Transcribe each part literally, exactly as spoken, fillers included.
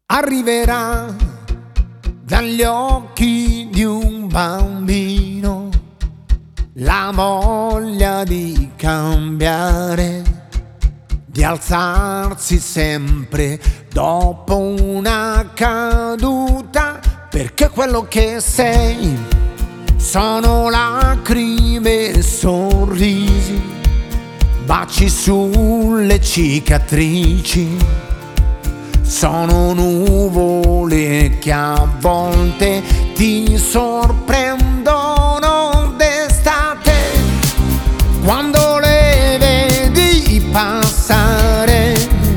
Arriverà dagli occhi di un bambino la voglia di cambiare, di alzarsi sempre dopo una caduta, perché quello che sei sono lacrime e sorrisi, baci sulle cicatrici. Sono nuvole che a volte ti sorprendono d'estate, quando le vedi passare.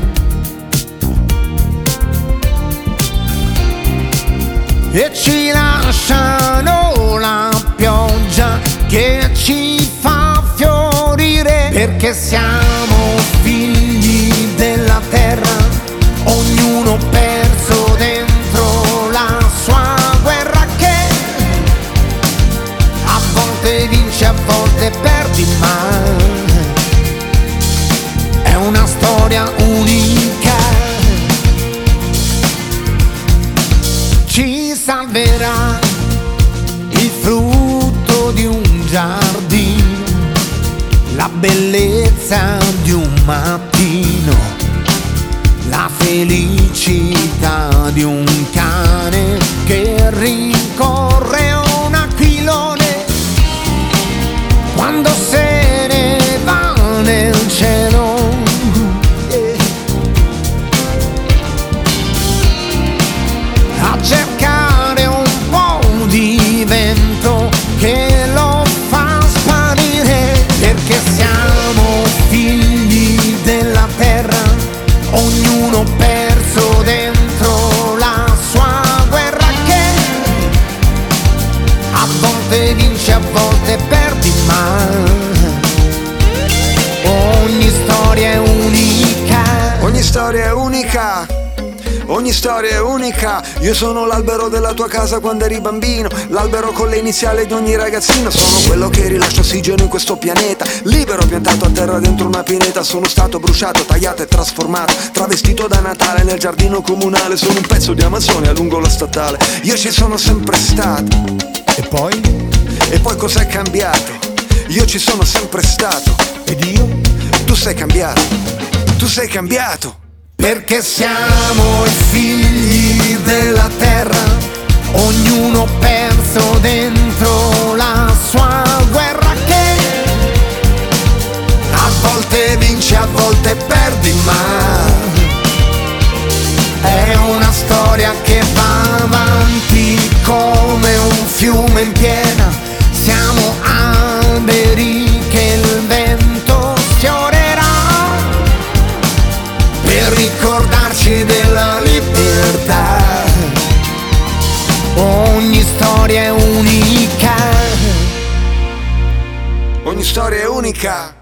E ci lasciano la pioggia che ci fa fiorire, perché siamo figli della terra, ognuno perso dentro la sua guerra, che a volte vince, a volte perdi, ma è una storia unica. Ci salverà il frutto di un giardino, la bellezza di un mattino, la felicità di un cane che rincorre un aquilone, quando se ne va nel cielo. A cercare un po' di vento che lo fa sparire, perché siamo figli della terra, ognuno perso dentro la sua guerra, che a volte vince, a volte perdi, ma ogni storia è unica. Ogni storia è unica. Ogni storia è unica. Io sono l'albero della tua casa quando eri bambino, l'albero con le iniziali di ogni ragazzino. Sono quello che rilascia ossigeno in questo pianeta, libero piantato a terra dentro una pineta. Sono stato bruciato, tagliato e trasformato, travestito da Natale nel giardino comunale. Sono un pezzo di Amazzonia lungo la statale. Io ci sono sempre stato. E poi? E poi cos'è cambiato? Io ci sono sempre stato. Ed io? Tu sei cambiato. Tu sei cambiato. Perché siamo i figli della terra, ognuno perso dentro la sua guerra, che a volte vince, a volte perdi, ma è una storia che va avanti come un fiume in piena. Siamo alberi che il vento sfiorerà per ricordarci della libertà. Ogni storia è unica. Ogni storia è unica.